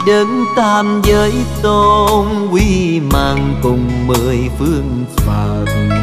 đấng tam giới tôn, quy mang cùng mười phương Phật.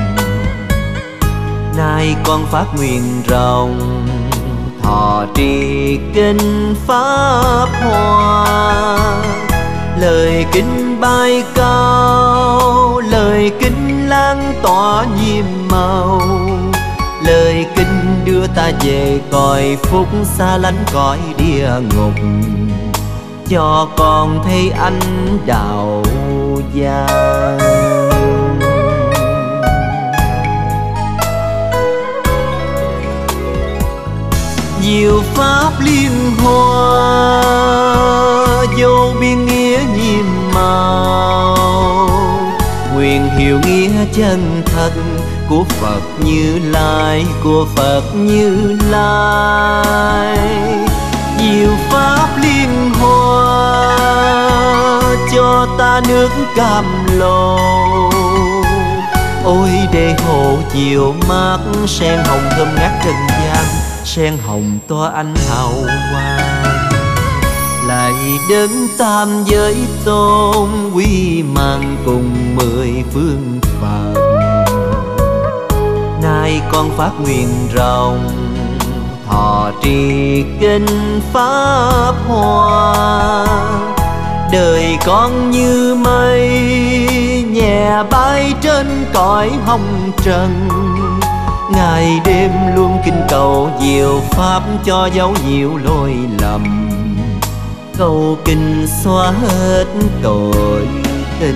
Nay con phát nguyện rộng, thọ trì kinh pháp hoa. Lời kinh bay cao, lời kinh lan tỏa nhiệm màu. Lời kinh đưa ta về cõi phúc, xa lánh cõi địa ngục, cho con thấy ánh đạo vàng. Diệu pháp liên hoa, vô biên nghĩa nhiệm màu. Nguyện hiểu nghĩa chân thật của Phật Như Lai, của Phật Như Lai. Diệu pháp liên hoa, cho ta nước cam lồ. Ôi để hồ chiều mát, sen hồng thơm ngát trần gian, sen hồng tỏa ánh hào quang. Lại đấng tam giới tôn, quy mang cùng mười phương Phật. Nay con phát nguyện rộng, thọ trì kinh pháp hoa. Đời con như mây, nhẹ bay trên cõi hồng trần. Ngày đêm luôn kinh cầu diệu pháp, cho dấu diệu lỗi lầm. Cầu kinh xóa hết tội tình.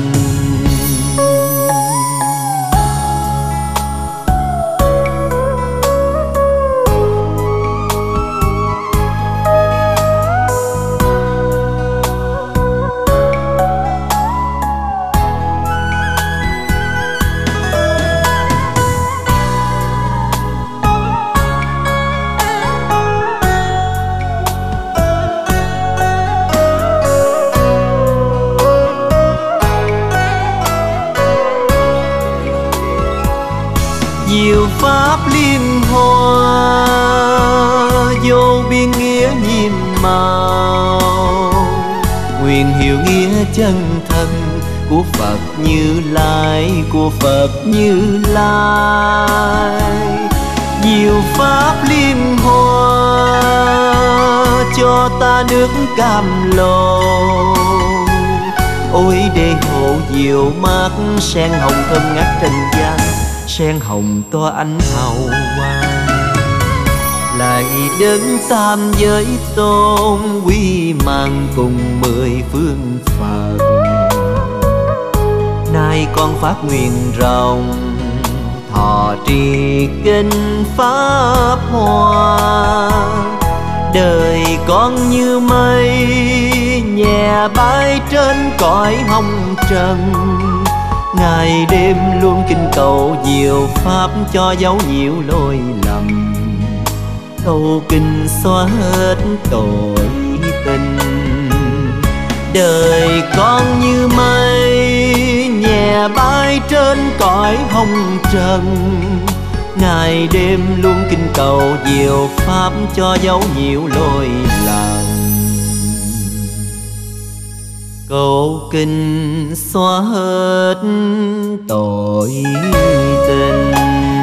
Diệu pháp liên hoa, vô biên nghĩa nhiệm màu. Nguyện hiểu nghĩa chân thật của Phật Như Lai, của Phật Như Lai. Diệu pháp liên hoa, cho ta nước cam lồ. Ôi để hồ diệu mát, sen hồng thơm ngát trần gian, sen hồng tỏa ánh hào quang. Lại đấng tam giới tôn, quy mang cùng mười phương Phật. Nay con phát nguyện rộng, thọ trì kinh pháp hoa. Đời con như mây, nhẹ bay trên cõi hồng trần. Ngày đêm luôn kinh cầu diệu pháp, cho dấu nhiều lỗi lầm. Cầu kinh xóa hết tội tình. Đời con như mây, nhẹ bay trên cõi hồng trần. Ngày đêm luôn kinh cầu diệu pháp, cho dấu nhiều lỗi lầm. Cầu kinh xóa hết tội tình.